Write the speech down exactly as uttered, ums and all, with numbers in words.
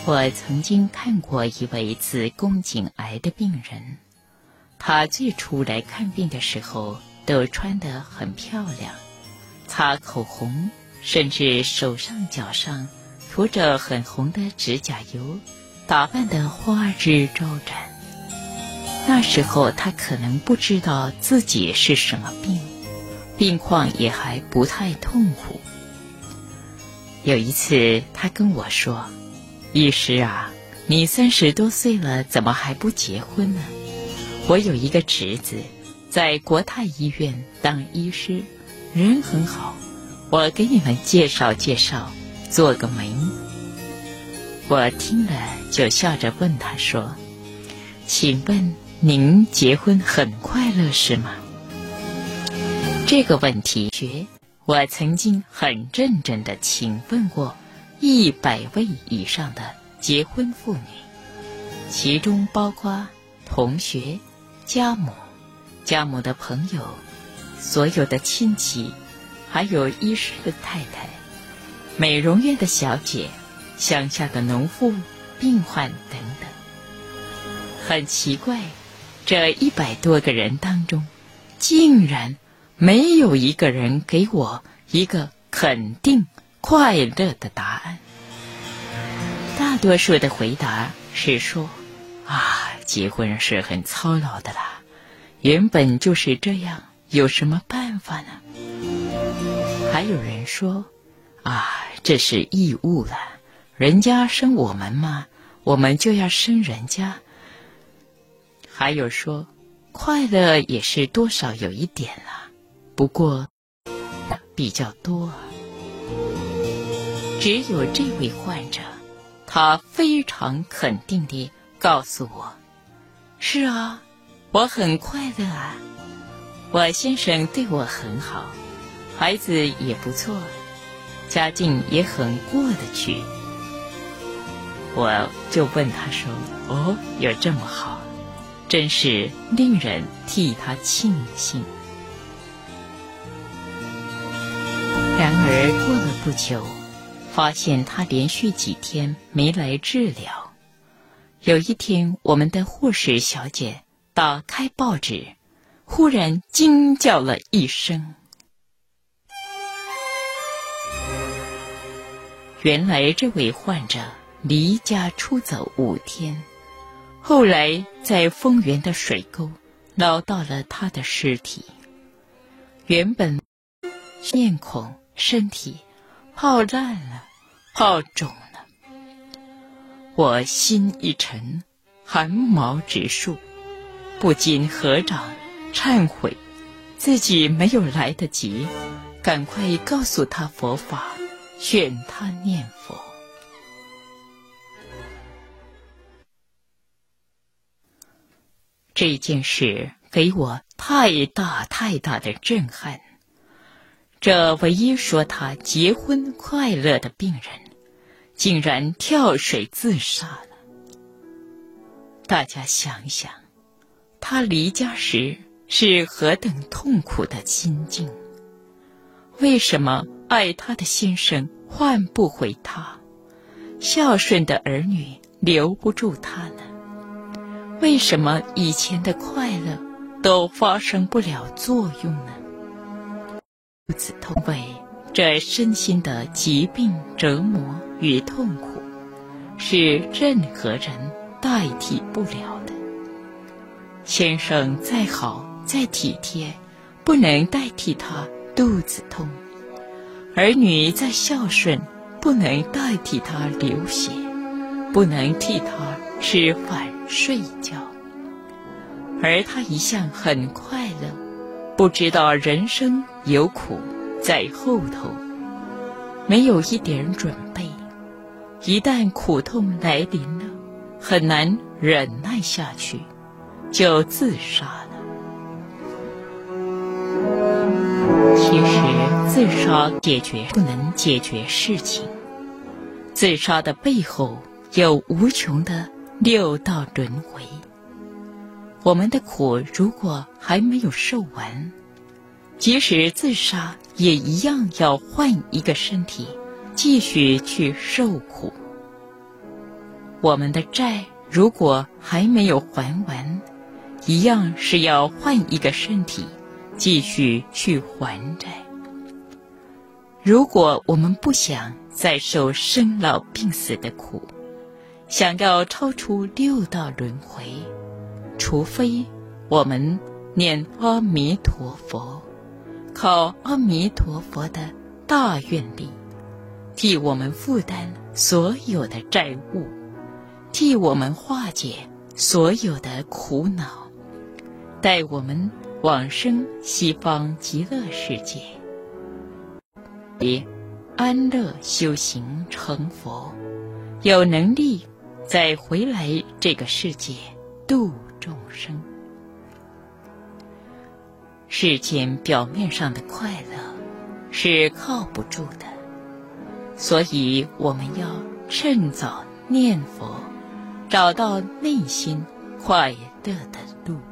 我曾经看过一位子宫颈癌的病人，他最初来看病的时候都穿得很漂亮，擦口红，甚至手上脚上涂着很红的指甲油，打扮得花枝招展。那时候他可能不知道自己是什么病，病况也还不太痛苦。有一次他跟我说，医师啊，你三十多岁了，怎么还不结婚呢？我有一个侄子在国泰医院当医师，人很好，我给你们介绍介绍，做个媒。我听了就笑着问他说，请问您结婚很快乐是吗？这个问题我曾经很认真地请问过一百位以上的结婚妇女，其中包括同学、家母、家母的朋友、所有的亲戚，还有医师的太太、美容院的小姐、乡下的农妇、病患等等。很奇怪，这一百多个人当中，竟然没有一个人给我一个肯定快乐的答案。大多数的回答是说，啊，结婚是很操劳的啦，原本就是这样，有什么办法呢？还有人说，啊，这是义务了，人家生我们嘛，我们就要生人家。还有说，快乐也是多少有一点啦，不过比较多。只有这位患者，他非常肯定地告诉我，是啊，我很快乐啊，我先生对我很好，孩子也不错，家境也很过得去。我就问他说，哦，有这么好，真是令人替他庆幸。然而过了不久，发现他连续几天没来治疗。有一天，我们的护士小姐打开报纸，忽然惊叫了一声。原来这位患者离家出走五天，后来在丰原的水沟捞到了他的尸体。原本面孔、身体泡烂了，泡肿了。我心一沉，汗毛直竖，不禁合掌忏悔，自己没有来得及赶快告诉他佛法，劝他念佛。这件事给我太大太大的震撼。这唯一说他结婚快乐的病人，竟然跳水自杀了。大家想想，他离家时是何等痛苦的心境？为什么爱他的先生换不回他？孝顺的儿女留不住他呢？为什么以前的快乐都发生不了作用呢？如此痛，为这身心的疾病折磨与痛苦，是任何人代替不了的。先生再好再体贴，不能代替他肚子痛；儿女再孝顺，不能代替他流血，不能替他吃饭睡觉。而他一向很快乐，不知道人生有苦在后头，没有一点准备，一旦苦痛来临了，很难忍耐下去，就自杀了。其实自杀解决不能解决事情，自杀的背后有无穷的六道轮回。我们的苦如果还没有受完，即使自杀也一样要换一个身体，继续去受苦。 我们的债如果还没有还完，一样是要换一个身体，继续去还债。如果我们不想再受生老病死的苦，想要超出六道轮回，除非我们念阿弥陀佛，靠阿弥陀佛的大愿力，替我们负担所有的债务，替我们化解所有的苦恼，带我们往生西方极乐世界，以安乐修行成佛，有能力再回来这个世界度众生。世间表面上的快乐是靠不住的，所以我们要趁早念佛，找到内心快乐的路。